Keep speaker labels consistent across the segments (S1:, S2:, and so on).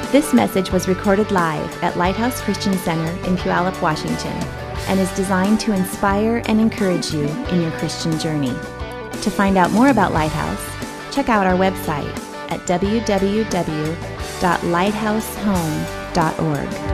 S1: This message was recorded live at Lighthouse Christian Center in Puyallup, Washington, and is designed to inspire and encourage you in your Christian journey. To find out more about Lighthouse, check out our website at www.lighthousehome.org.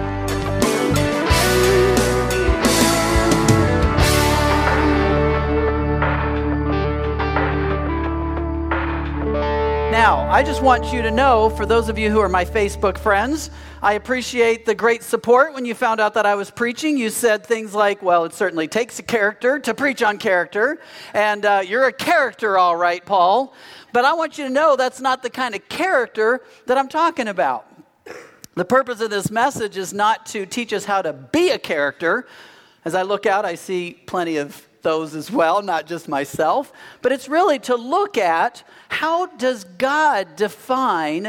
S2: Now, I just want you to know, for those of you who are my Facebook friends, I appreciate the great support when you found out that I was preaching. You said things like, well, it certainly takes a character to preach on character, and you're a character, all right, Paul. But I want you to know that's not the kind of character that I'm talking about. The purpose of this message is not to teach us how to be a character. As I look out, I see plenty of those as well, not just myself. But it's really to look at, how does God define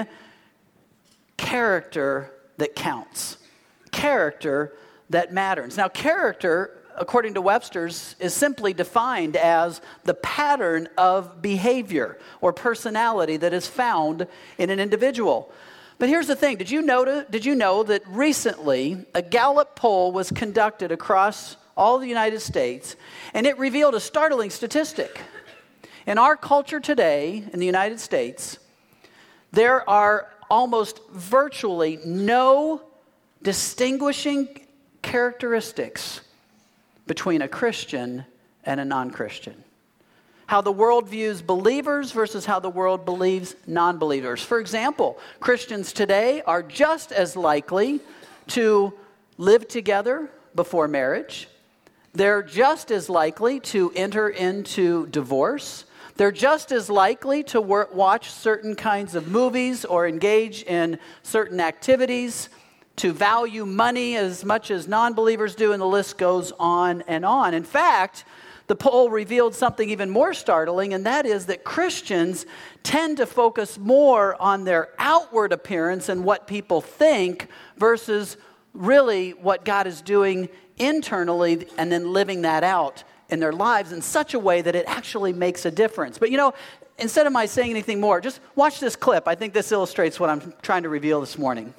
S2: character that counts? Character that matters. Now, character, according to Webster's, is simply defined as the pattern of behavior or personality that is found in an individual. But here's the thing. Did you know that recently a Gallup poll was conducted across all the United States, and it revealed a startling statistic? In our culture today, in the United States, there are almost virtually no distinguishing characteristics between a Christian and a non-Christian. How the world views believers versus how the world believes non-believers. For example, Christians today are just as likely to live together before marriage. They're just as likely to enter into divorce. They're just as likely to watch certain kinds of movies or engage in certain activities, to value money as much as non-believers do, and the list goes on and on. In fact, the poll revealed something even more startling, and that is that Christians tend to focus more on their outward appearance and what people think versus really what God is doing internally and then living that out in their lives in such a way that it actually makes a difference. But instead of my saying anything more, just watch this clip. I think this illustrates what I'm trying to reveal this morning.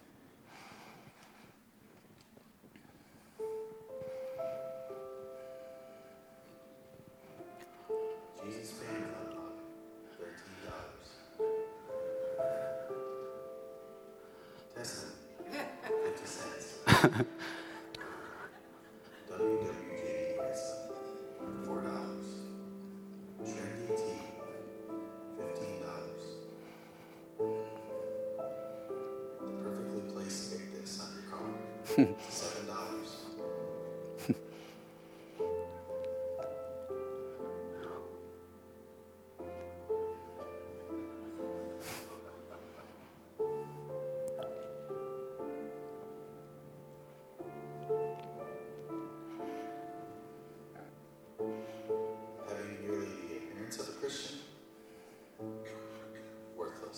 S3: Jesus Fan Club, $13. Tesla, 50 cents. WWJD Wrestling, $4. Trinity Tea, $15. Perfectly placed this on your car, $7. Having merely the appearance of a Christian, worthless.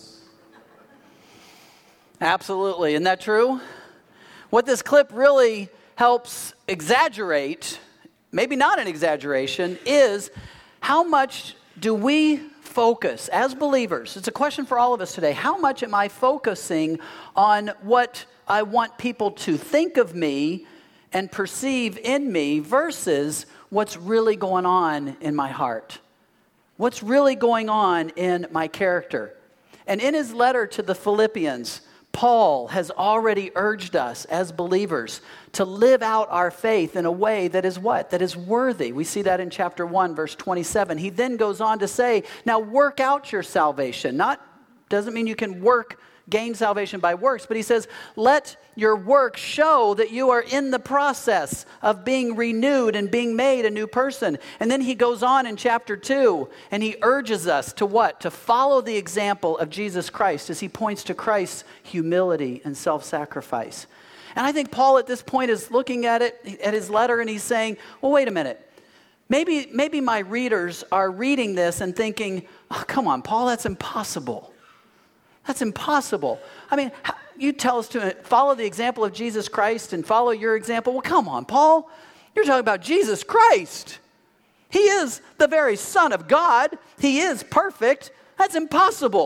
S2: Absolutely. Isn't that true? What this clip really helps exaggerate, maybe not an exaggeration, is how much do we focus as believers? It's a question for all of us today. How much am I focusing on what I want people to think of me and perceive in me versus what's really going on in my heart? What's really going on in my character? And in his letter to the Philippians, Paul has already urged us as believers to live out our faith in a way that is what? That is worthy. We see that in chapter 1, verse 27. He then goes on to say, now work out your salvation. Doesn't mean you can gain salvation by works, but he says, let your work show that you are in the process of being renewed and being made a new person. And then he goes on in chapter 2, and he urges us to what? To follow the example of Jesus Christ as he points to Christ's humility and self-sacrifice. And I think Paul at this point is looking at his letter, and he's saying, well, wait a minute. Maybe my readers are reading this and thinking, oh, come on, Paul, that's impossible. That's impossible. I mean, you tell us to follow the example of Jesus Christ and follow your example. Well, come on, Paul. You're talking about Jesus Christ. He is the very Son of God. He is perfect. That's impossible.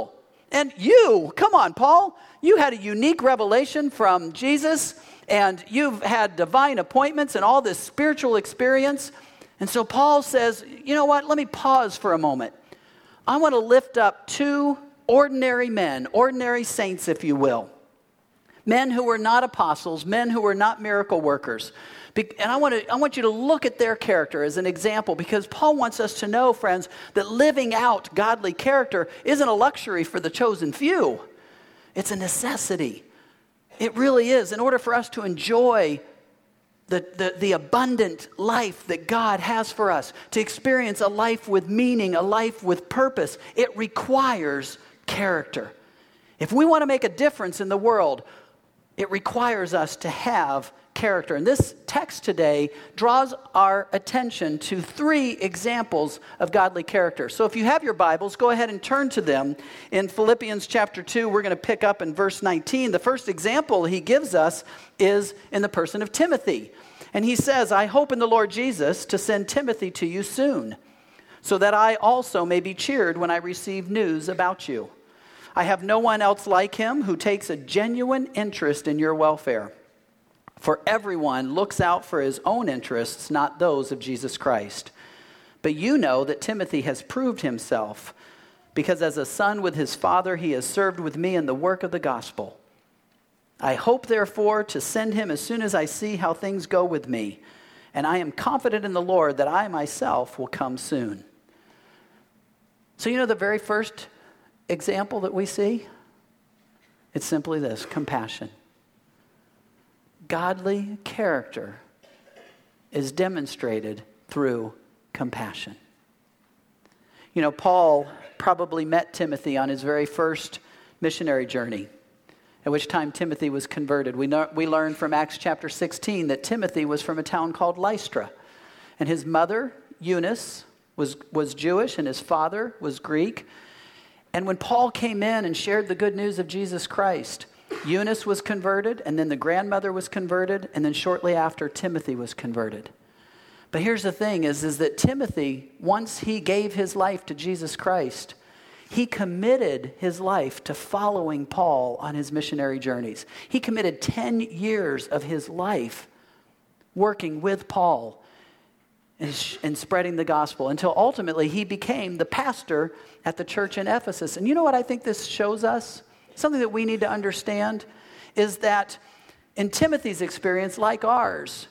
S2: And you, come on, Paul, you had a unique revelation from Jesus, and you've had divine appointments and all this spiritual experience. And so Paul says, you know what, let me pause for a moment. I want to lift up two ordinary men, ordinary saints, if you will. Men who were not apostles, men who were not miracle workers. And I want you to look at their character as an example, because Paul wants us to know, friends, that living out godly character isn't a luxury for the chosen few. It's a necessity. It really is. In order for us to enjoy the abundant life that God has for us, to experience a life with meaning, a life with purpose, it requires character. If we want to make a difference in the world, it requires us to have character. And this text today draws our attention to three examples of godly character. So if you have your Bibles, go ahead and turn to them. In Philippians chapter 2, we're going to pick up in verse 19. The first example he gives us is in the person of Timothy. And he says, I hope in the Lord Jesus to send Timothy to you soon, so that I also may be cheered when I receive news about you. I have no one else like him who takes a genuine interest in your welfare. For everyone looks out for his own interests, not those of Jesus Christ. But you know that Timothy has proved himself, because as a son with his father, he has served with me in the work of the gospel. I hope, therefore, to send him as soon as I see how things go with me. And I am confident in the Lord that I myself will come soon. So you know the very first example that we see? It's simply this: compassion. Godly character is demonstrated through compassion. You know, Paul probably met Timothy on his very first missionary journey, at which time Timothy was converted. We learn from Acts chapter 16 that Timothy was from a town called Lystra, and his mother, Eunice, was Jewish, and his father was Greek. And when Paul came in and shared the good news of Jesus Christ, Eunice was converted, and then the grandmother was converted, and then shortly after, Timothy was converted. But here's the thing is that Timothy, once he gave his life to Jesus Christ, he committed his life to following Paul on his missionary journeys. He committed 10 years of his life working with Paul and spreading the gospel, until ultimately he became the pastor at the church in Ephesus. And you know what I think this shows us? Something that we need to understand is that in Timothy's experience, like ours,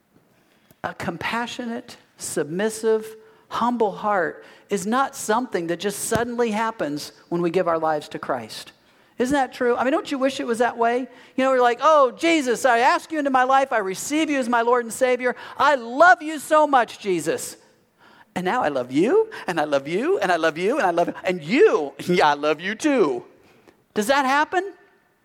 S2: a compassionate, submissive, humble heart is not something that just suddenly happens when we give our lives to Christ. Isn't that true? I mean, don't you wish it was that way? You know, we're like, oh, Jesus, I ask you into my life. I receive you as my Lord and Savior. I love you so much, Jesus. And now I love you, and I love you, and I love you, and I love you. And you, yeah, I love you too. Does that happen?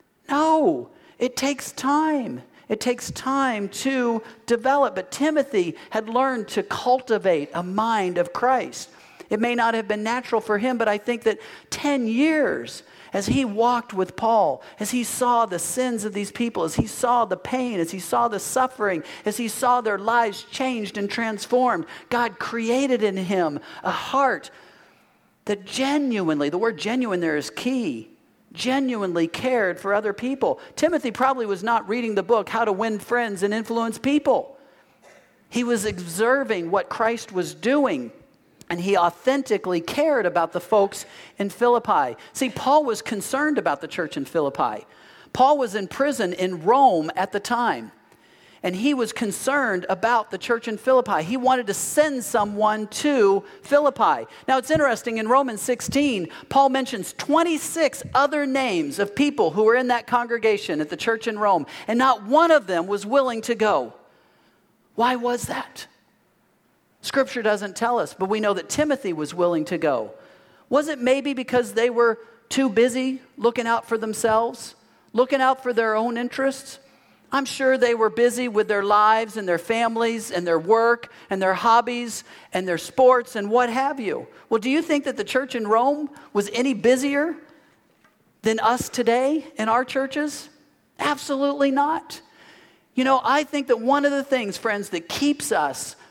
S2: No. It takes time. It takes time to develop. But Timothy had learned to cultivate a mind of Christ. It may not have been natural for him, but I think that 10 years as he walked with Paul, as he saw the sins of these people, as he saw the pain, as he saw the suffering, as he saw their lives changed and transformed, God created in him a heart that genuinely, the word genuine there is key, genuinely cared for other people. Timothy probably was not reading the book, How to Win Friends and Influence People. He was observing what Christ was doing, and he authentically cared about the folks in Philippi. See, Paul was concerned about the church in Philippi. Paul was in prison in Rome at the time, and he was concerned about the church in Philippi. He wanted to send someone to Philippi. Now, it's interesting, in Romans 16, Paul mentions 26 other names of people who were in that congregation at the church in Rome, and not one of them was willing to go. Why was that? Scripture doesn't tell us, but we know that Timothy was willing to go. Was it maybe because they were too busy looking out for themselves, looking out for their own interests? I'm sure they were busy with their lives and their families and their work and their hobbies and their sports and what have you. Well, do you think that the church in Rome was any busier than us today in our churches? Absolutely not. You know, I think that one of the things, friends, that keeps us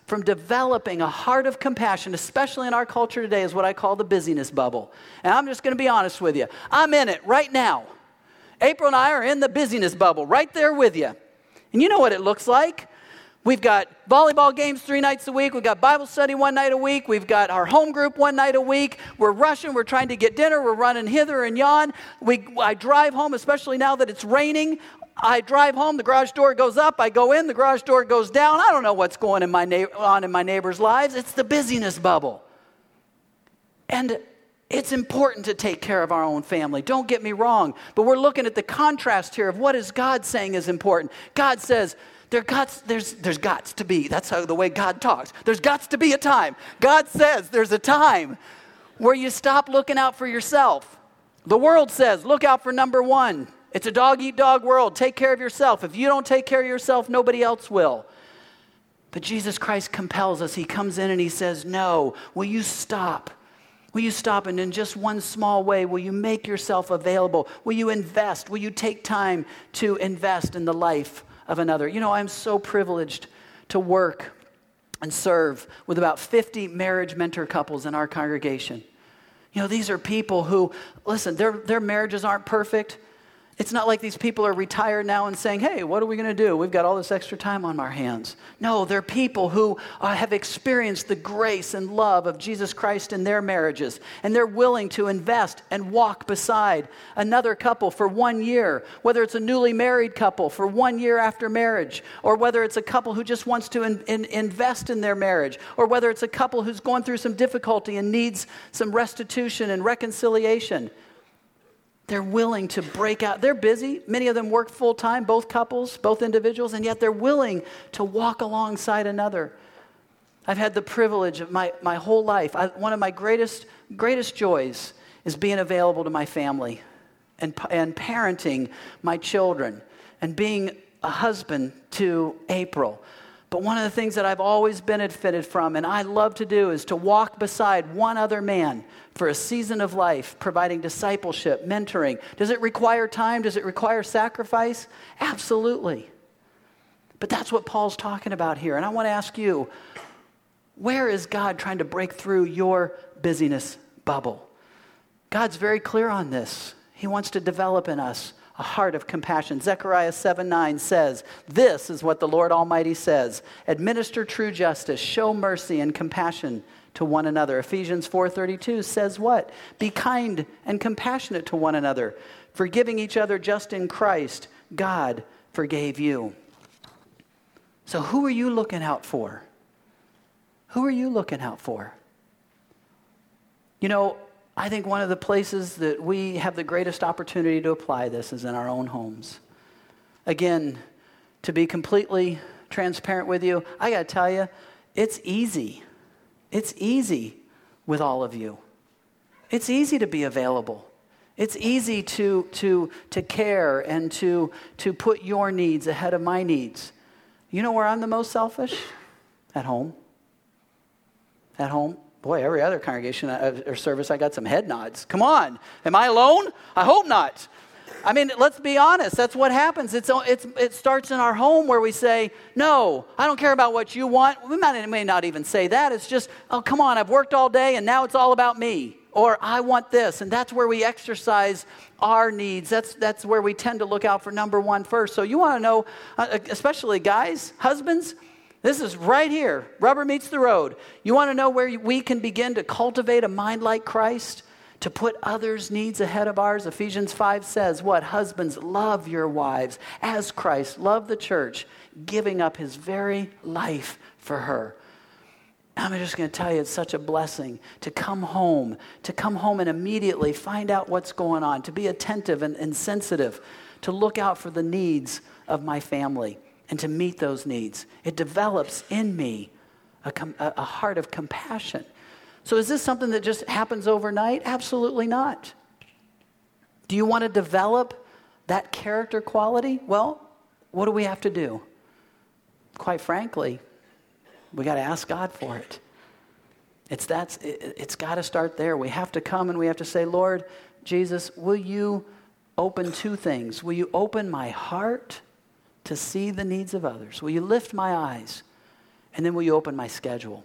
S2: from developing a heart of compassion, especially in our culture today, is what I call the busyness bubble. And I'm just going to be honest with you. I'm in it right now. April and I are in the busyness bubble, right there with you. And you know what it looks like. We've got volleyball games 3 nights a week. We've got Bible study 1 night a week. We've got our home group 1 night a week. We're rushing. We're trying to get dinner. We're running hither and yon. I drive home, especially now that it's raining. I drive home. The garage door goes up. I go in. The garage door goes down. I don't know what's going on in my neighbors' lives. It's the busyness bubble. And it's important to take care of our own family. Don't get me wrong. But we're looking at the contrast here of what is God saying is important. God says, there's got to be. That's the way God talks. There's got to be a time. God says there's a time where you stop looking out for yourself. The world says, look out for number one. It's a dog-eat-dog world. Take care of yourself. If you don't take care of yourself, nobody else will. But Jesus Christ compels us. He comes in and he says, no, will you stop? Will you stop, and in just one small way, will you make yourself available? Will you invest? Will you take time to invest in the life of another? You know, I'm so privileged to work and serve with about 50 marriage mentor couples in our congregation. You know, these are people who, listen, their marriages aren't perfect. It's not like these people are retired now and saying, hey, what are we going to do? We've got all this extra time on our hands. No, they're people who have experienced the grace and love of Jesus Christ in their marriages. And they're willing to invest and walk beside another couple for 1 year, whether it's a newly married couple for 1 year after marriage, or whether it's a couple who just wants to invest in their marriage, or whether it's a couple who's going through some difficulty and needs some restitution and reconciliation. They're willing to break out. They're busy. Many of them work full time, both couples, both individuals, and yet they're willing to walk alongside another. I've had the privilege of my whole life. One of my greatest joys is being available to my family and parenting my children and being a husband to April. But one of the things that I've always benefited from and I love to do is to walk beside one other man for a season of life, providing discipleship, mentoring. Does it require time? Does it require sacrifice? Absolutely. But that's what Paul's talking about here. And I want to ask you, where is God trying to break through your busyness bubble? God's very clear on this. He wants to develop in us a heart of compassion. Zechariah 7:9 says, this is what the Lord Almighty says, administer true justice, show mercy and compassion to one another. Ephesians 4:32 says what? Be kind and compassionate to one another, forgiving each other just in Christ, God forgave you. So who are you looking out for? Who are you looking out for? You know, I think one of the places that we have the greatest opportunity to apply this is in our own homes. Again, to be completely transparent with you, I got to tell you, it's easy. It's easy with all of you. It's easy to be available. It's easy to care and to put your needs ahead of my needs. You know where I'm the most selfish? At home. At home. Boy, every other congregation or service, I got some head nods. Come on. Am I alone? I hope not. I mean, let's be honest. That's what happens. It starts in our home where we say, no, I don't care about what you want. We may not even say that. It's just, oh, come on, I've worked all day and now it's all about me. Or I want this. And that's where we exercise our needs. That's where we tend to look out for number one first. So you want to know, especially guys, husbands, this is right here. Rubber meets the road. You want to know where we can begin to cultivate a mind like Christ? To put others' needs ahead of ours? Ephesians 5 says what? Husbands, love your wives as Christ loved the church, giving up his very life for her. I'm just going to tell you, it's such a blessing to come home and immediately find out what's going on, to be attentive and sensitive, to look out for the needs of my family and to meet those needs. It develops in me a heart of compassion. So is this something that just happens overnight? Absolutely not. Do you want to develop that character quality? Well, what do we have to do? Quite frankly, we got to ask God for it. It's got to start there. We have to come and we have to say, Lord Jesus, will you open two things? Will you open my heart to see the needs of others? Will you lift my eyes And then will you open my schedule?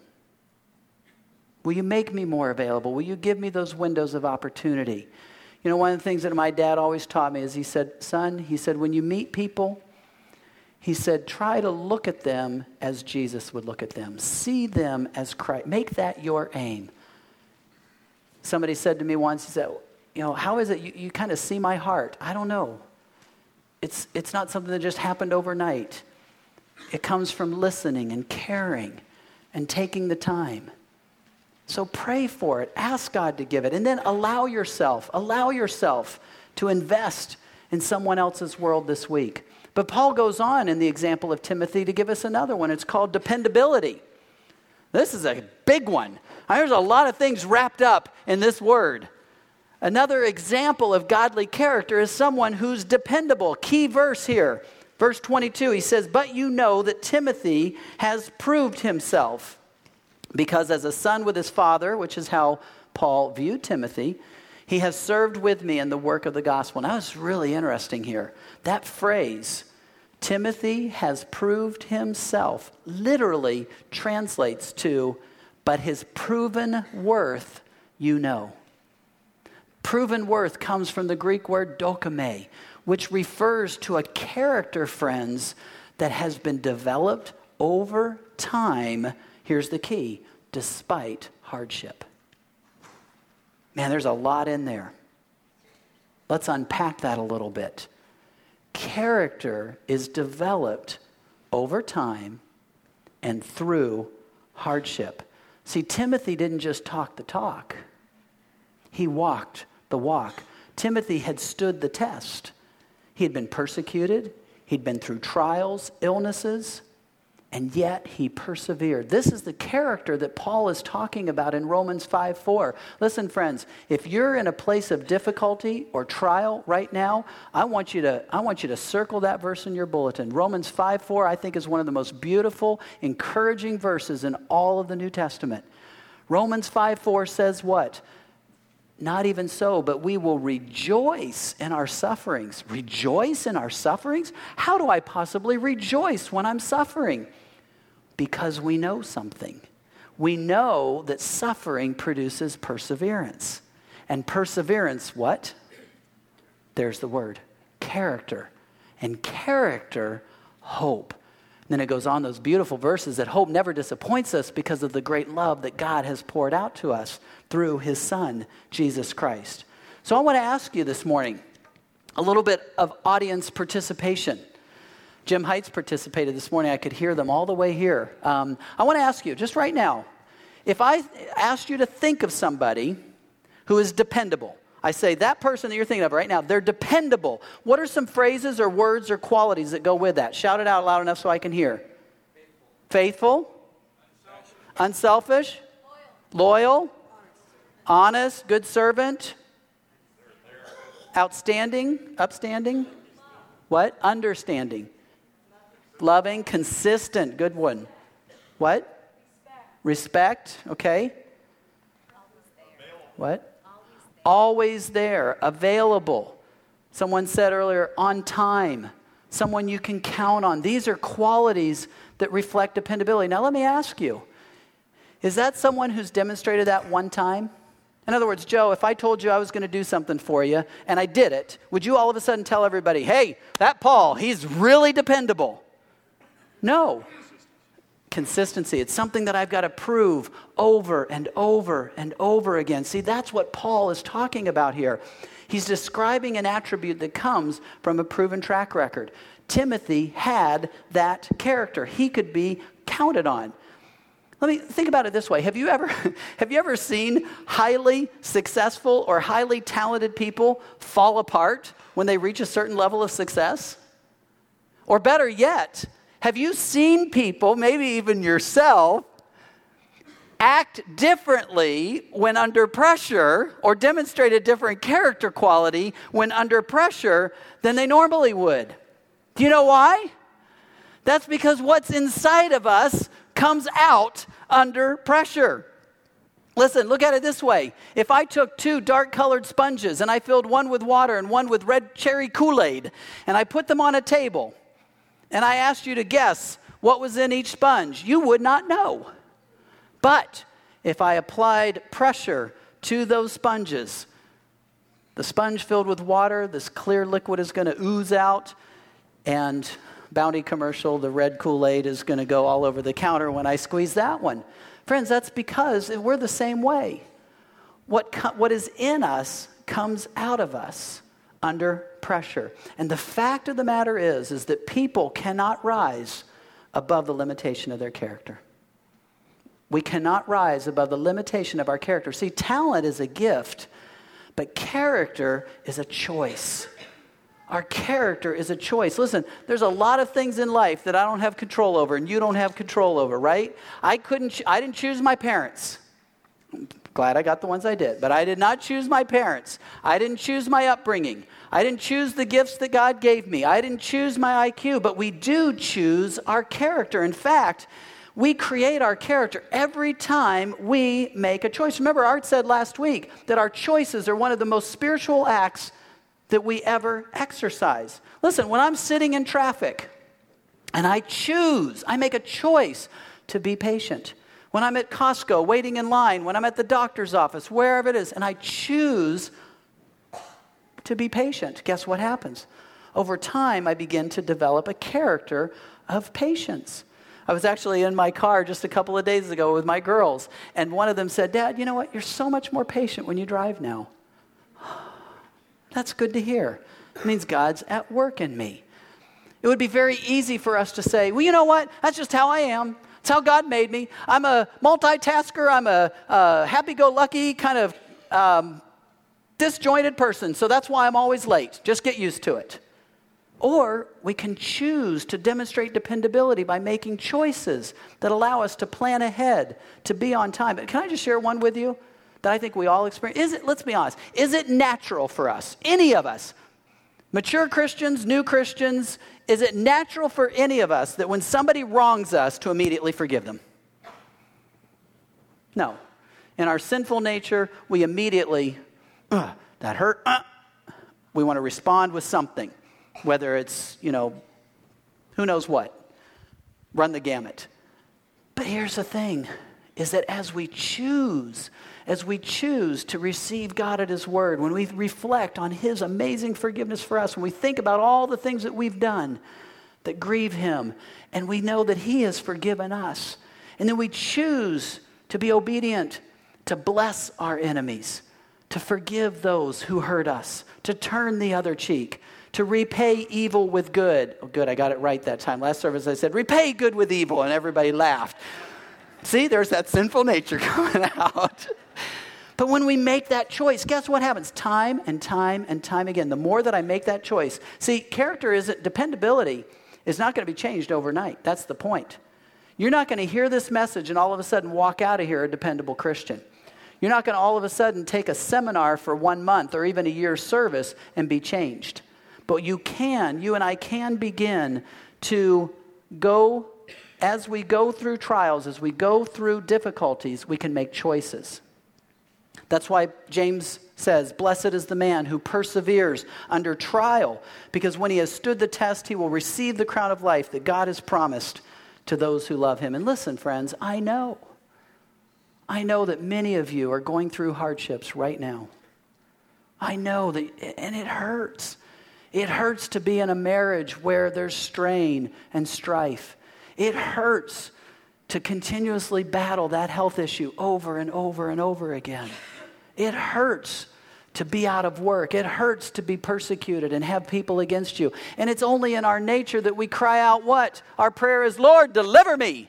S2: Will you make me more available? Will you give me those windows of opportunity? You know, one of the things that my dad always taught me is he said, son, he said, when you meet people, he said, try to look at them as Jesus would look at them. See them as Christ. Make that your aim. Somebody said to me once, he said, you know, how is it you kind of see my heart? I don't know. It's not something that just happened overnight. It comes from listening and caring and taking the time. So pray for it. Ask God to give it. And then allow yourself to invest in someone else's world this week. But Paul goes on in the example of Timothy to give us another one. It's called dependability. This is a big one. There's a lot of things wrapped up in this word. Another example of godly character is someone who's dependable. Key verse here. Verse 22, he says, but you know that Timothy has proved himself. Because as a son with his father, which is how Paul viewed Timothy, he has served with me in the work of the gospel. Now, it's really interesting here. That phrase, Timothy has proved himself, literally translates to, but his proven worth you know. Proven worth comes from the Greek word dokime, which refers to a character, friends, that has been developed over time. Here's the key, despite hardship. Man, there's a lot in there. Let's unpack that a little bit. Character is developed over time and through hardship. See, Timothy didn't just talk the talk. He walked the walk. Timothy had stood the test. He had been persecuted. He'd been through trials, illnesses, and yet he persevered. This is the character that Paul is talking about in Romans 5:4. Listen, friends, if you're in a place of difficulty or trial right now, I want you to circle that verse in your bulletin. Romans 5:4, I think, is one of the most beautiful, encouraging verses in all of the New Testament. Romans 5:4 says what? Not even so, but we will rejoice in our sufferings. Rejoice in our sufferings? How do I possibly rejoice when I'm suffering? Because we know something. We know that suffering produces perseverance. And perseverance, what? There's the word, character. And character, hope. And then it goes on those beautiful verses that hope never disappoints us because of the great love that God has poured out to us through his Son, Jesus Christ. So I want to ask you this morning a little bit of audience participation. Jim Heights participated this morning. I could hear them all the way here. I want to ask you, just right now, if I asked you to think of somebody who is dependable, I say that person that you're thinking of right now, they're dependable. What are some phrases or words or qualities that go with that? Shout it out loud enough so I can hear. Faithful. Unselfish. Loyal. Honest. Good servant. Outstanding. Upstanding. What? Understanding. Loving. Consistent. Good one. What? Respect. Okay. What? Always there, available. Someone said earlier, on time. Someone you can count on. These are qualities that reflect dependability. Now let me ask you, is that someone who's demonstrated that one time? In other words, Joe, if I told you I was going to do something for you and I did it, would you all of a sudden tell everybody, hey, that Paul, he's really dependable? No. Consistency. It's something that I've got to prove over and over and over again. See, that's what Paul is talking about here. He's describing an attribute that comes from a proven track record. Timothy had that character. He could be counted on. Let me think about it this way. Have you ever seen highly successful or highly talented people fall apart when they reach a certain level of success? Or better yet, have you seen people, maybe even yourself, act differently when under pressure or demonstrate a different character quality when under pressure than they normally would? Do you know why? That's because what's inside of us comes out under pressure. Listen, look at it this way. If I took two dark-colored sponges and I filled one with water and one with red cherry Kool-Aid, and I put them on a table, and I asked you to guess what was in each sponge? You would not know. But if I applied pressure to those sponges, the sponge filled with water, this clear liquid is going to ooze out, and Bounty commercial, the red Kool-Aid is going to go all over the counter when I squeeze that one. Friends, that's because we're the same way. What is in us comes out of us under pressure. And the fact of the matter is that people cannot rise above the limitation of their character. We cannot rise above the limitation of our character. See, talent is a gift, but character is a choice. Our character is a choice. Listen, there's a lot of things in life that I don't have control over and you don't have control over, right? I didn't choose my parents. I'm glad I got the ones I did, but I did not choose my parents. I didn't choose my upbringing. I didn't choose the gifts that God gave me. I didn't choose my IQ, but we do choose our character. In fact, we create our character every time we make a choice. Remember, Art said last week that our choices are one of the most spiritual acts that we ever exercise. Listen, when I'm sitting in traffic and I make a choice to be patient. When I'm at Costco waiting in line, when I'm at the doctor's office, wherever it is, and I choose to be patient, guess what happens? Over time, I begin to develop a character of patience. I was actually in my car just a couple of days ago with my girls, and one of them said, "Dad, you know what? You're so much more patient when you drive now." That's good to hear. It means God's at work in me. It would be very easy for us to say, well, you know what? That's just how I am. It's how God made me. I'm a multitasker. I'm a happy-go-lucky kind of disjointed person, so that's why I'm always late. Just get used to it. Or we can choose to demonstrate dependability by making choices that allow us to plan ahead, to be on time. But can I just share one with you that I think we all experience? Let's be honest, is it natural for us, any of us, mature Christians, new Christians, is it natural for any of us that when somebody wrongs us to immediately forgive them? No. In our sinful nature, we immediately, that hurt, we want to respond with something, whether it's, who knows what, run the gamut. But here's the thing, is that as we choose to receive God at His Word, when we reflect on His amazing forgiveness for us, when we think about all the things that we've done that grieve Him, and we know that He has forgiven us, and then we choose to be obedient, to bless our enemies, to forgive those who hurt us, to turn the other cheek, to repay evil with good. Oh, good, I got it right that time. Last service I said, repay good with evil, and everybody laughed. See, there's that sinful nature coming out. But when we make that choice, guess what happens? Time and time and time again. The more that I make that choice. See, dependability is not going to be changed overnight. That's the point. You're not going to hear this message and all of a sudden walk out of here a dependable Christian. You're not going to all of a sudden take a seminar for 1 month or even a year's service and be changed. But you and I can begin to go, as we go through trials, as we go through difficulties, we can make choices. That's why James says, blessed is the man who perseveres under trial, because when he has stood the test, he will receive the crown of life that God has promised to those who love him. And listen, friends, I know that many of you are going through hardships right now. I know that, and it hurts. It hurts to be in a marriage where there's strain and strife. It hurts to continuously battle that health issue over and over and over again. It hurts to be out of work. It hurts to be persecuted and have people against you. And it's only in our nature that we cry out what? Our prayer is, Lord, deliver me.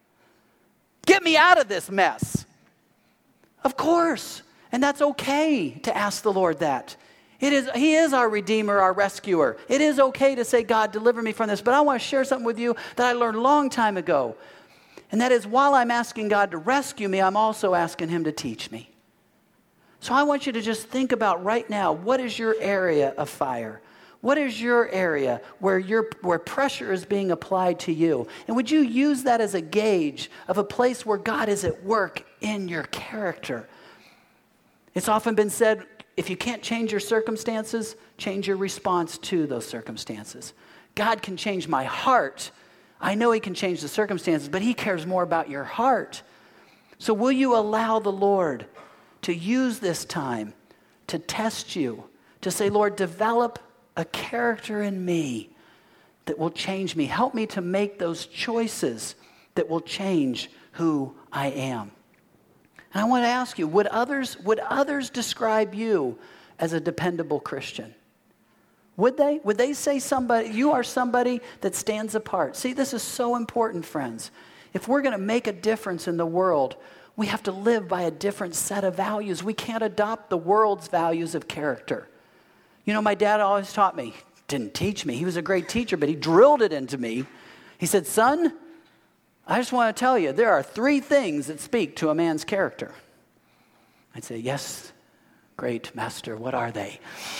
S2: Get me out of this mess. Of course. And that's okay to ask the Lord that. He is our Redeemer, our rescuer. It is okay to say, God, deliver me from this. But I want to share something with you that I learned a long time ago. And that is, while I'm asking God to rescue me, I'm also asking Him to teach me. So I want you to just think about right now, what is your area of fire? What is your area where pressure is being applied to you? And would you use that as a gauge of a place where God is at work in your character? It's often been said, if you can't change your circumstances, change your response to those circumstances. God can change my heart, I know he can change the circumstances, but he cares more about your heart. So will you allow the Lord to use this time to test you, to say, Lord, develop a character in me that will change me. Help me to make those choices that will change who I am. And I want to ask you, would others describe you as a dependable Christian? Would they? Would they say you are somebody that stands apart? See, this is so important, friends. If we're going to make a difference in the world, we have to live by a different set of values. We can't adopt the world's values of character. You know, my dad always taught me, didn't teach me. He was a great teacher, but he drilled it into me. He said, son, I just want to tell you, there are 3 things that speak to a man's character. I'd say, yes, great master, what are they?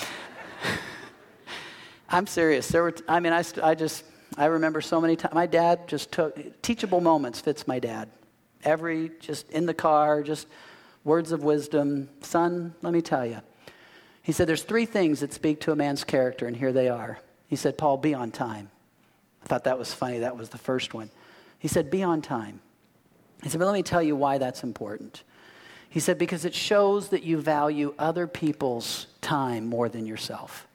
S2: I'm serious. I remember so many times. My dad just took, teachable moments fits my dad. Just in the car, just words of wisdom. Son, let me tell you. He said, there's 3 things that speak to a man's character, and here they are. He said, Paul, be on time. I thought that was funny. That was the first one. He said, be on time. He said, but let me tell you why that's important. He said, because it shows that you value other people's time more than yourself.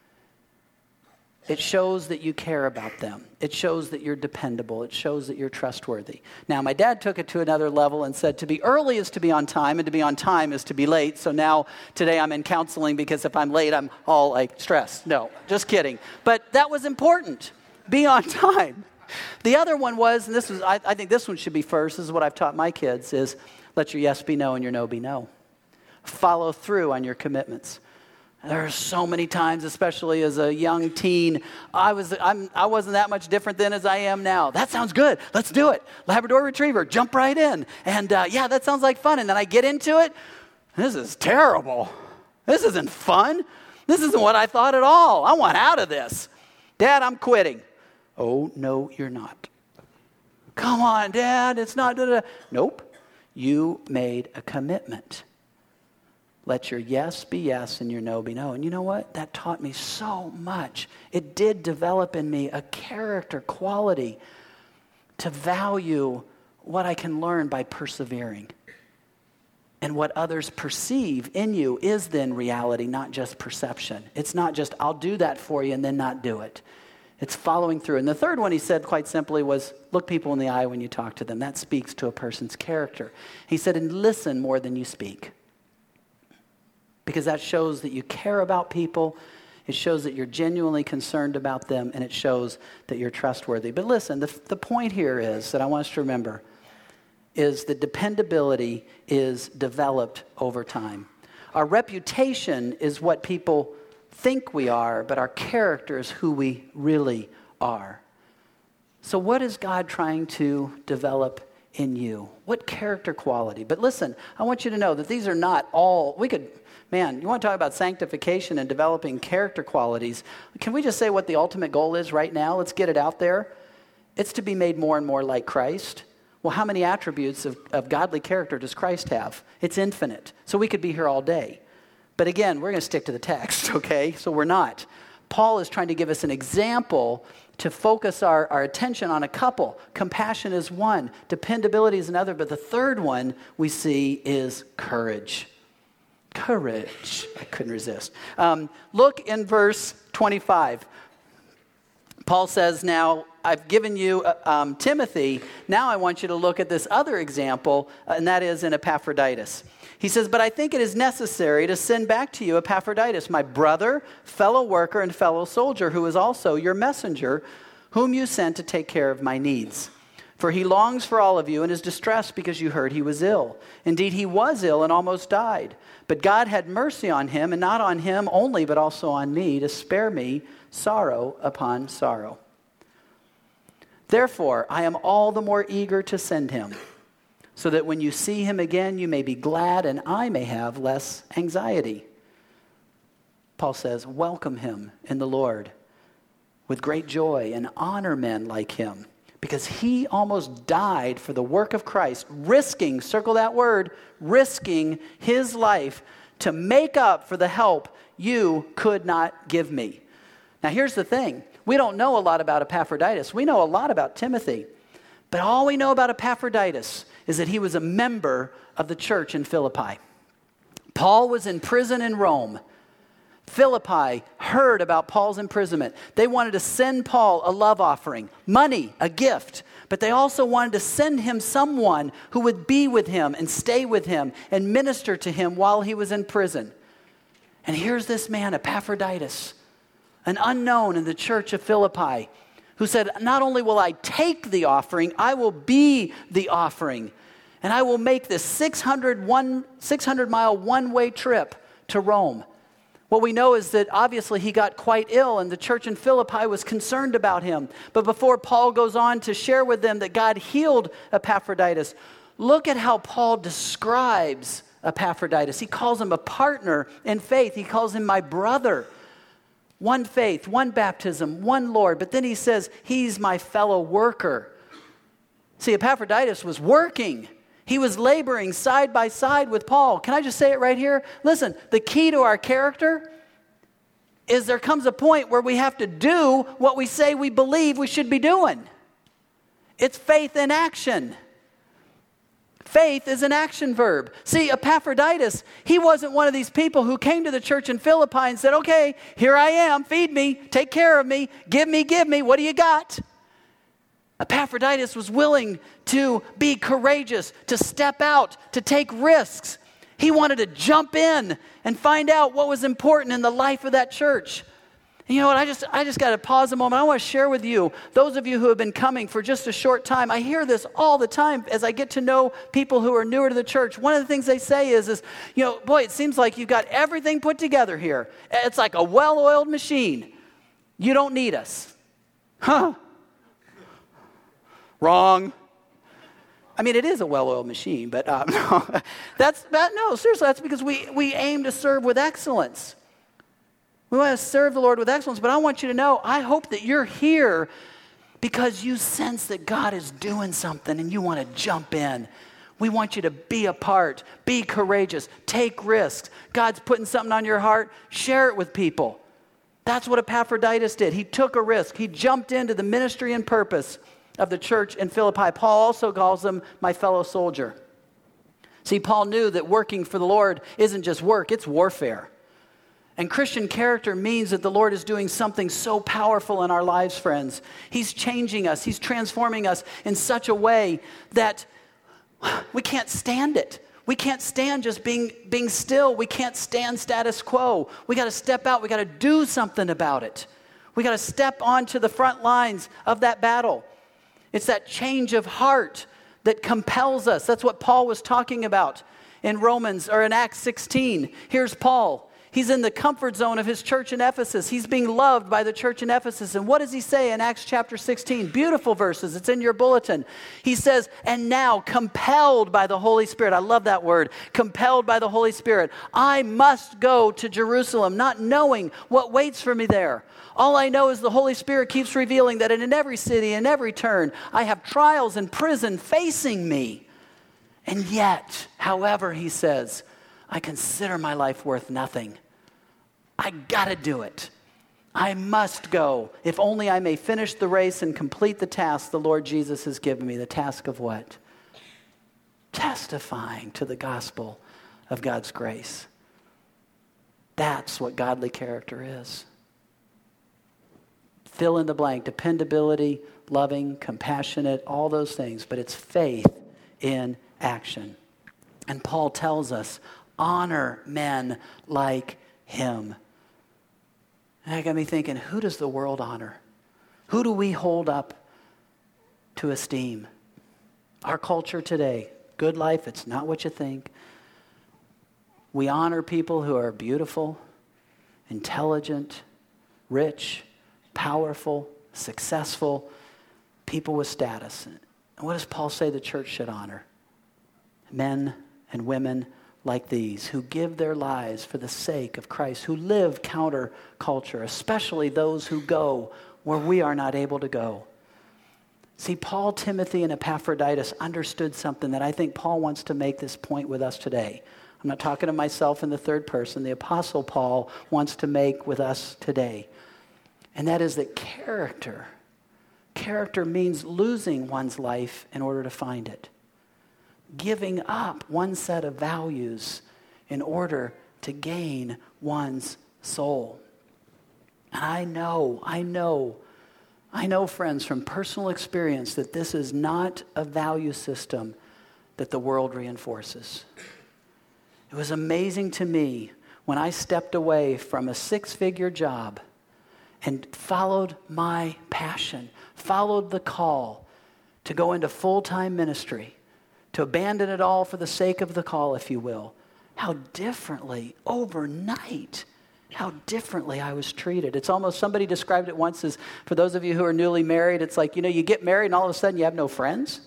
S2: It shows that you care about them. It shows that you're dependable. It shows that you're trustworthy. Now, my dad took it to another level and said to be early is to be on time, and to be on time is to be late. So now, today I'm in counseling because if I'm late, I'm all like stressed. No, just kidding. But that was important. Be on time. The other one was, and I think this one should be first, this is what I've taught my kids, is let your yes be no and your no be no. Follow through on your commitments. There are so many times, especially as a young teen, I wasn't that much different then as I am now. That sounds good. Let's do it. Labrador Retriever, jump right in. And yeah, that sounds like fun. And then I get into it. This is terrible. This isn't fun. This isn't what I thought at all. I want out of this. Dad, I'm quitting. Oh, no, you're not. Come on, Dad, it's not. Nope. You made a commitment. Let your yes be yes and your no be no. And you know what? That taught me so much. It did develop in me a character quality to value what I can learn by persevering. And what others perceive in you is then reality, not just perception. It's not just, I'll do that for you and then not do it. It's following through. And the third one he said quite simply was, look people in the eye when you talk to them. That speaks to a person's character. He said, and listen more than you speak. Because that shows that you care about people, it shows that you're genuinely concerned about them, and it shows that you're trustworthy. But listen, the point here is that I want us to remember is that dependability is developed over time. Our reputation is what people think we are, but our character is who we really are. So what is God trying to develop in you? What character quality? But listen, I want you to know that these are not all, you want to talk about sanctification and developing character qualities. Can we just say what the ultimate goal is right now? Let's get it out there. It's to be made more and more like Christ. Well, how many attributes of godly character does Christ have? It's infinite. So we could be here all day. But again, we're going to stick to the text, okay? So we're not. Paul is trying to give us an example to focus our attention on a couple. Compassion is one. Dependability is another. But the third one we see is courage. Courage. I couldn't resist. Look in verse 25. Paul says, now I've given you Timothy. Now I want you to look at this other example, and that is in Epaphroditus. He says, but I think it is necessary to send back to you Epaphroditus, my brother, fellow worker, and fellow soldier, who is also your messenger, whom you sent to take care of my needs. For he longs for all of you and is distressed because you heard he was ill. Indeed, he was ill and almost died. But God had mercy on him, and not on him only, but also on me, to spare me sorrow upon sorrow. Therefore, I am all the more eager to send him, so that when you see him again, you may be glad and I may have less anxiety. Paul says, welcome him in the Lord with great joy and honor men like him, because he almost died for the work of Christ, risking, circle that word, risking his life to make up for the help you could not give me. Now here's the thing. We don't know a lot about Epaphroditus. We know a lot about Timothy. But all we know about Epaphroditus is that he was a member of the church in Philippi. Paul was in prison in Rome. Philippi heard about Paul's imprisonment. They wanted to send Paul a love offering, money, a gift. But they also wanted to send him someone who would be with him and stay with him and minister to him while he was in prison. And here's this man, Epaphroditus, an unknown in the church of Philippi, who said, not only will I take the offering, I will be the offering. And I will make this 600-mile one-way trip to Rome. What we know is that obviously he got quite ill and the church in Philippi was concerned about him. But before Paul goes on to share with them that God healed Epaphroditus, look at how Paul describes Epaphroditus. He calls him a partner in faith. He calls him my brother. One faith, one baptism, one Lord. But then he says, he's my fellow worker. See, Epaphroditus was working. He was laboring side by side with Paul. Can I just say it right here? Listen, the key to our character is there comes a point where we have to do what we say we believe we should be doing. It's faith in action. Faith is an action verb. See, Epaphroditus, he wasn't one of these people who came to the church in Philippi and said, okay, here I am, feed me, take care of me, give me, what do you got? Epaphroditus was willing to be courageous, to step out, to take risks. He wanted to jump in and find out what was important in the life of that church. And you know what, I just got to pause a moment. I want to share with you, those of you who have been coming for just a short time, I hear this all the time as I get to know people who are newer to the church. One of the things they say is, you know, boy, it seems like you've got everything put together here. It's like a well-oiled machine. You don't need us. Huh? Wrong. I mean, it is a well-oiled machine, but no, seriously, that's because we aim to serve with excellence. We want to serve the Lord with excellence, but I want you to know, I hope that you're here because you sense that God is doing something and you want to jump in. We want you to be a part, be courageous, take risks. God's putting something on your heart, share it with people. That's what Epaphroditus did. He took a risk. He jumped into the ministry and purpose of the church in Philippi. Paul also calls him my fellow soldier. See, Paul knew that working for the Lord isn't just work, it's warfare. And Christian character means that the Lord is doing something so powerful in our lives, friends. He's changing us. He's transforming us in such a way that we can't stand it. We can't stand just being still. We can't stand status quo. We got to step out. We got to do something about it. We got to step onto the front lines of that battle. It's that change of heart that compels us. That's what Paul was talking about in Romans or in Acts 16. Here's Paul. He's in the comfort zone of his church in Ephesus. He's being loved by the church in Ephesus. And what does he say in Acts chapter 16? Beautiful verses. It's in your bulletin. He says, and now compelled by the Holy Spirit. I love that word. Compelled by the Holy Spirit. I must go to Jerusalem, not knowing what waits for me there. All I know is the Holy Spirit keeps revealing that in every city, in every turn, I have trials and prison facing me. And yet, however, he says, I consider my life worth nothing. I gotta do it. I must go, if only I may finish the race and complete the task the Lord Jesus has given me. The task of what? Testifying to the gospel of God's grace. That's what godly character is. Fill in the blank. Dependability, loving, compassionate, all those things. But it's faith in action. And Paul tells us, honor men like him. And that got me thinking, who does the world honor? Who do we hold up to esteem? Our culture today, good life, it's not what you think. We honor people who are beautiful, intelligent, rich, powerful, successful, people with status. And what does Paul say the church should honor? Men and women like these who give their lives for the sake of Christ, who live counterculture, especially those who go where we are not able to go. See, Paul, Timothy, and Epaphroditus understood something that I think Paul wants to make this point with us today. I'm not talking to myself in the third person. The Apostle Paul wants to make with us today. And that is that character means losing one's life in order to find it. Giving up one set of values in order to gain one's soul. And I know, friends, from personal experience that this is not a value system that the world reinforces. It was amazing to me when I stepped away from a 6-figure job and followed my passion, followed the call to go into full-time ministry, to abandon it all for the sake of the call, if you will. How differently, overnight, how differently I was treated. It's almost, somebody described it once as, for those of you who are newly married, it's like, you get married and all of a sudden you have no friends.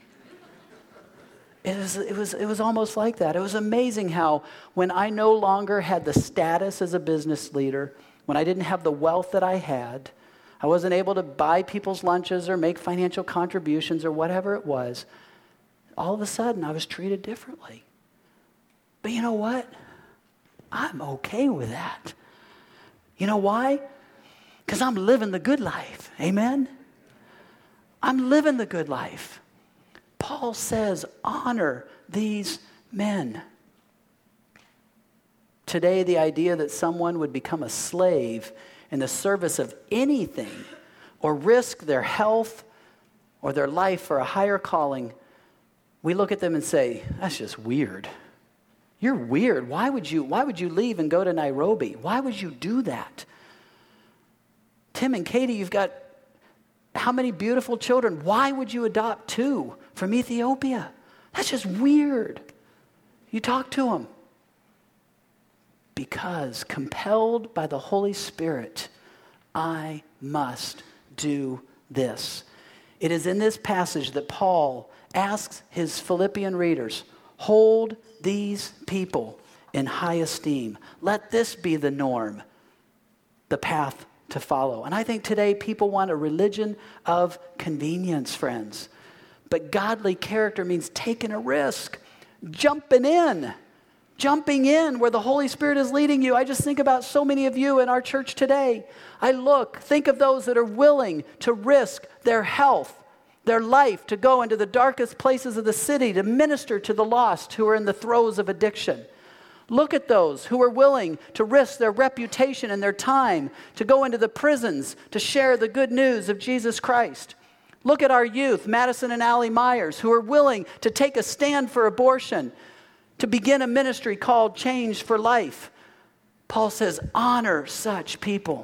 S2: It was almost like that. It was amazing how when I no longer had the status as a business leader, when I didn't have the wealth that I had, I wasn't able to buy people's lunches or make financial contributions or whatever it was, all of a sudden I was treated differently. But you know what? I'm okay with that. You know why? Because I'm living the good life. Amen? I'm living the good life. Paul says, honor these men. Today, the idea that someone would become a slave in the service of anything or risk their health or their life for a higher calling, we look at them and say, that's just weird. You're weird. Why would you leave and go to Nairobi? Why would you do that? Tim and Katie, you've got how many beautiful children? Why would you adopt 2 from Ethiopia? That's just weird. You talk to them. Because compelled by the Holy Spirit, I must do this. It is in this passage that Paul asks his Philippian readers, hold these people in high esteem. Let this be the norm, the path to follow. And I think today people want a religion of convenience, friends. But godly character means taking a risk, jumping in where the Holy Spirit is leading you. I just think about so many of you in our church today. Think of those that are willing to risk their health, their life, to go into the darkest places of the city to minister to the lost who are in the throes of addiction. Look at those who are willing to risk their reputation and their time to go into the prisons to share the good news of Jesus Christ. Look at our youth, Madison and Allie Myers, who are willing to take a stand for abortion, to begin a ministry called Change for Life. Paul says, honor such people.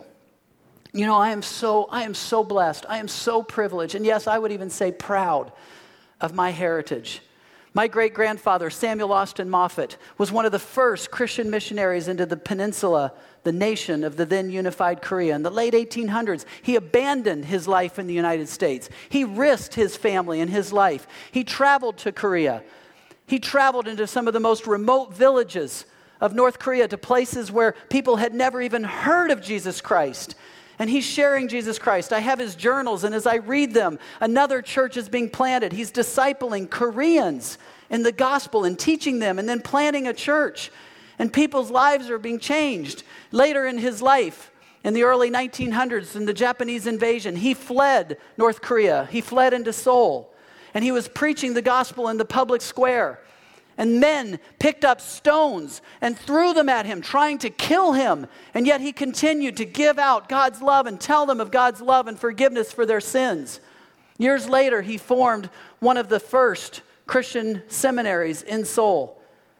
S2: I am so blessed. I am so privileged. And yes, I would even say proud of my heritage. My great-grandfather, Samuel Austin Moffat, was one of the first Christian missionaries into the peninsula, the nation of the then unified Korea. In the late 1800s, he abandoned his life in the United States. He risked his family and his life. He traveled to Korea. He traveled into some of the most remote villages of North Korea, to places where people had never even heard of Jesus Christ. And he's sharing Jesus Christ. I have his journals, and as I read them, another church is being planted. He's discipling Koreans in the gospel and teaching them and then planting a church. And people's lives are being changed. Later in his life, in the early 1900s, in the Japanese invasion, he fled North Korea. He fled into Seoul. And he was preaching the gospel in the public square. And men picked up stones and threw them at him, trying to kill him. And yet he continued to give out God's love and tell them of God's love and forgiveness for their sins. Years later, he formed one of the first Christian seminaries in Seoul.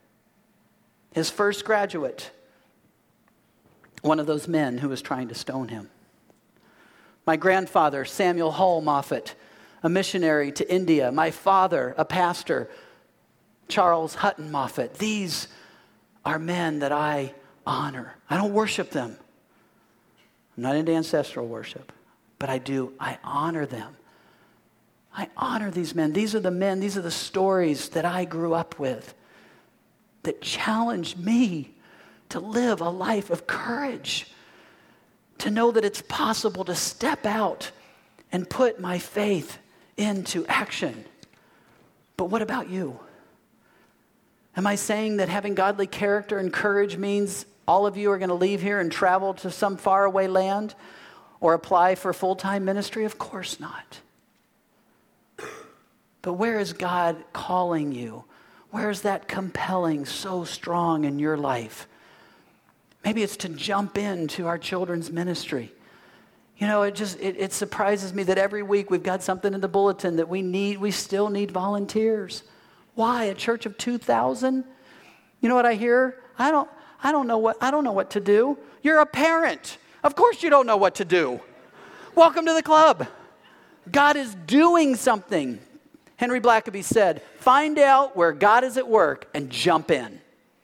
S2: His first graduate, one of those men who was trying to stone him. My grandfather, Samuel Hull Moffat, a missionary to India. My father, a pastor, Charles Hutton Moffat. These are men that I honor. I don't worship them. I'm not into ancestral worship, but I honor them. I honor these men. These are the men, these are the stories that I grew up with that challenged me to live a life of courage, to know that it's possible to step out and put my faith into action. But what about you? Am I saying that having godly character and courage means all of you are going to leave here and travel to some faraway land? Or apply for full-time ministry? Of course not. But where is God calling you? Where is that compelling so strong in your life? Maybe it's to jump into our children's ministry. You know, it surprises me that every week we've got something in the bulletin that we still need volunteers. Why? A church of 2,000? You know what I hear? I don't know what to do. You're a parent. Of course you don't know what to do. Welcome to the club. God is doing something. Henry Blackaby said, find out where God is at work and jump in.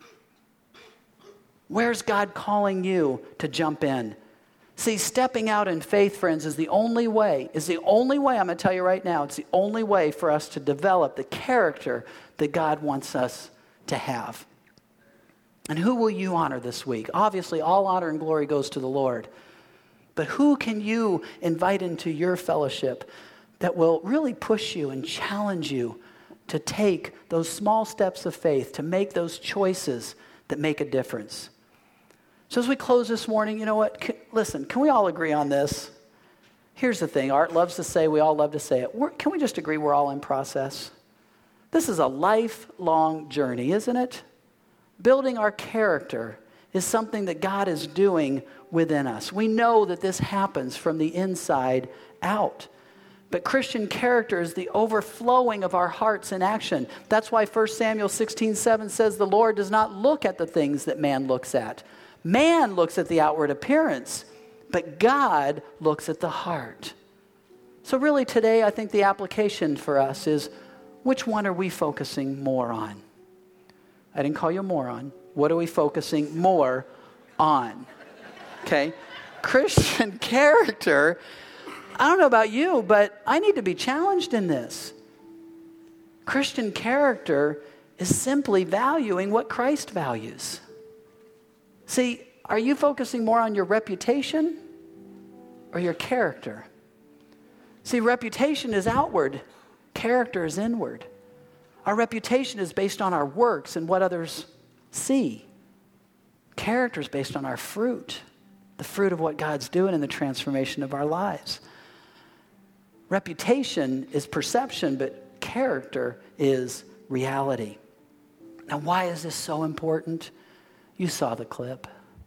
S2: Where's God calling you to jump in? See, stepping out in faith, friends, is the only way, I'm going to tell you right now, it's the only way for us to develop the character that God wants us to have. And who will you honor this week? Obviously, all honor and glory goes to the Lord. But who can you invite into your fellowship that will really push you and challenge you to take those small steps of faith, to make those choices that make a difference? So as we close this morning, you know what? Can we all agree on this? Here's the thing. Art loves to say, we all love to say it. Can we just agree we're all in process? This is a lifelong journey, isn't it? Building our character is something that God is doing within us. We know that this happens from the inside out. But Christian character is the overflowing of our hearts in action. That's why 1 Samuel 16:7 says the Lord does not look at the things that man looks at. Man looks at the outward appearance, but God looks at the heart. So really today, I think the application for us is, which one are we focusing more on? I didn't call you a moron. What are we focusing more on? Okay? Christian character, I don't know about you, but I need to be challenged in this. Christian character is simply valuing what Christ values. See, are you focusing more on your reputation or your character? See, reputation is outward. Character is inward. Our reputation is based on our works and what others see. Character is based on our fruit, the fruit of what God's doing in the transformation of our lives. Reputation is perception, but character is reality. Now, why is this so important? You saw the clip.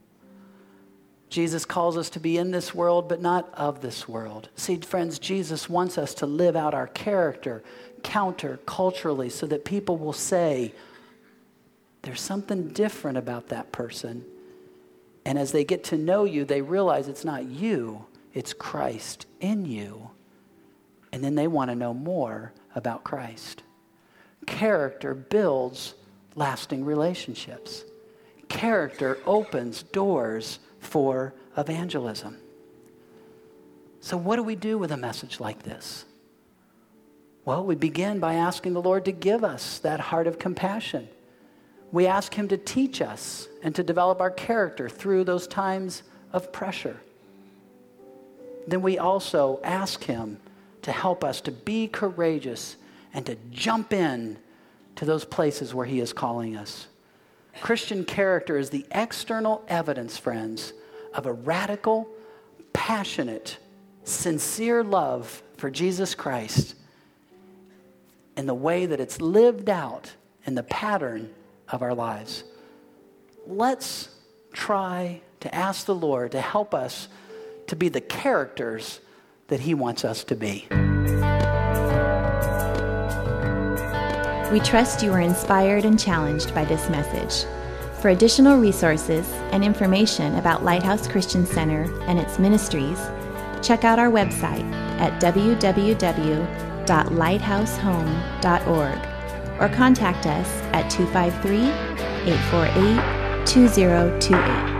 S2: Jesus calls us to be in this world, but not of this world. See, friends, Jesus wants us to live out our character counter-culturally so that people will say, there's something different about that person. And as they get to know you, they realize it's not you, it's Christ in you. And then they want to know more about Christ. Character builds lasting relationships. Character opens doors for evangelism. So what do we do with a message like this? Well, we begin by asking the Lord to give us that heart of compassion. We ask Him to teach us and to develop our character through those times of pressure. Then we also ask Him to help us to be courageous and to jump in to those places where He is calling us. Christian character is the external evidence, friends, of a radical, passionate, sincere love for Jesus Christ in the way that it's lived out in the pattern of our lives. Let's try to ask the Lord to help us to be the characters that He wants us to be.
S1: We trust you are inspired and challenged by this message. For additional resources and information about Lighthouse Christian Center and its ministries, check out our website at www.lighthousehome.org or contact us at 253-848-2028.